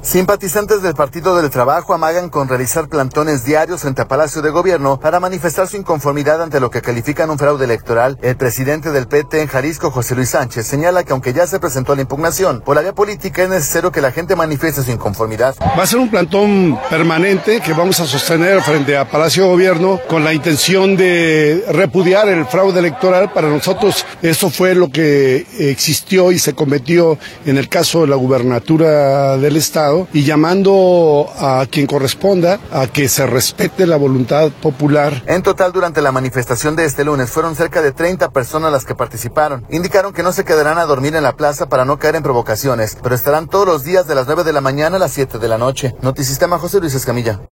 Simpatizantes del Partido del Trabajo amagan con realizar plantones diarios frente a Palacio de Gobierno para manifestar su inconformidad ante lo que califican un fraude electoral. El presidente del PT en Jalisco, José Luis Sánchez, señala que aunque ya se presentó la impugnación por la vía política, es necesario que la gente manifieste su inconformidad. Va a ser un plantón permanente que vamos a sostener frente a Palacio de Gobierno con la intención de repudiar el fraude electoral. Para nosotros eso fue lo que existió y se cometió en el caso de la gubernatura del Estado, y llamando a quien corresponda a que se respete la voluntad popular. En total, durante la manifestación de este lunes, fueron cerca de 30 personas las que participaron. Indicaron que no se quedarán a dormir en la plaza para no caer en provocaciones, pero estarán todos los días de las 9 de la mañana a las 7 de la noche. Notisistema, José Luis Escamilla.